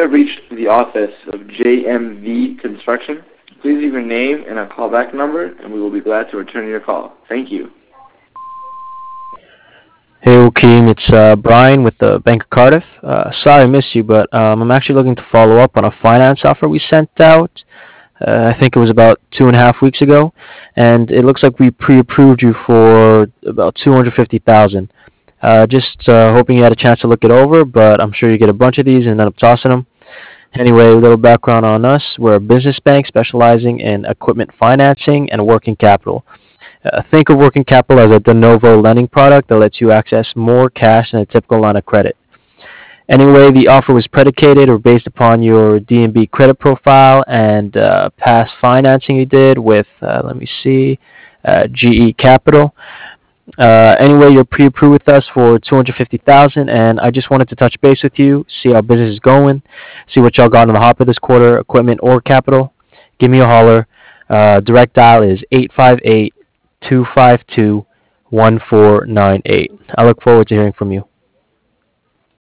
have reached the office of JMV Construction. Please leave your name and a callback number, and we will be glad to return your call. Thank you. Hey, Joaquin, it's Brian with the Bank of Cardiff. Sorry I missed you, but I'm actually looking to follow up on a finance offer we sent out. I think it was about 2.5 weeks ago, and it looks like we pre-approved you for about 250,000. Just hoping you had a chance to look it over, but I'm sure you get a bunch of these and end up tossing them. Anyway, a little background on us. We're a business bank specializing in equipment financing and working capital. Think of working capital as a de novo lending product that lets you access more cash than a typical line of credit. Anyway, the offer was predicated or based upon your DNB credit profile and past financing you did with, let me see, GE Capital. Anyway, you're pre-approved with us for 250,000, and I just wanted to touch base with you, see how business is going, see what y'all got in the hopper this quarter, equipment or capital. Give me a holler. Direct dial is 858 252 1498. I look forward to hearing from you.